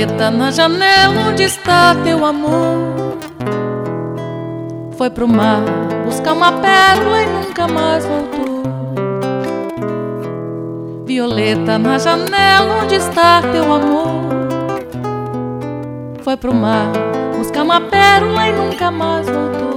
Violeta, na janela onde está teu amor? Foi pro mar buscar uma pérola e nunca mais voltou. Violeta, na janela onde está teu amor? Foi pro mar buscar uma pérola e nunca mais voltou.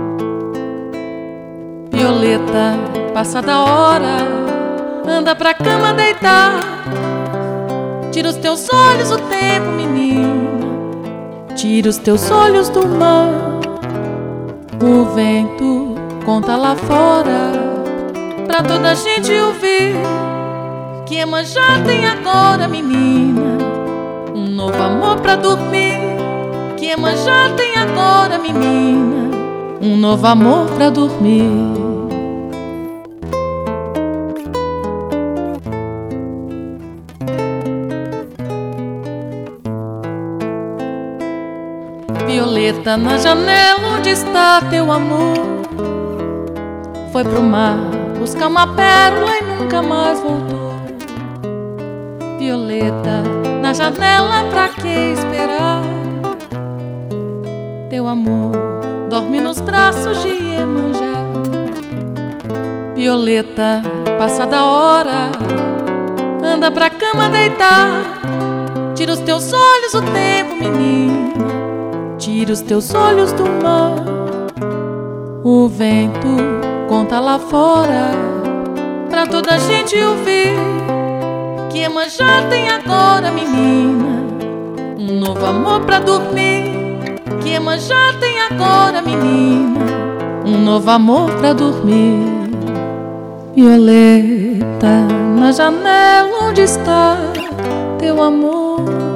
Violeta, passada a hora, anda pra cama deitar. Tira os teus olhos o tempo, menina, tira os teus olhos do mar. O vento conta lá fora pra toda a gente ouvir que Iemanjá tem agora, menina, um novo amor pra dormir. Que Iemanjá tem agora, menina, um novo amor pra dormir. Violeta, na janela onde está teu amor? Foi pro mar buscar uma pérola e nunca mais voltou. Violeta, na janela pra que esperar? Teu amor dorme nos braços de Iemanjá. Violeta, passada a hora, anda pra cama deitar. Tira os teus olhos o tempo, menina, tira os teus olhos do mar. O vento conta lá fora pra toda a gente ouvir que Iemanjá tem agora, menina, um novo amor pra dormir. Que Iemanjá tem agora, menina, um novo amor pra dormir. Violeta, na janela onde está teu amor?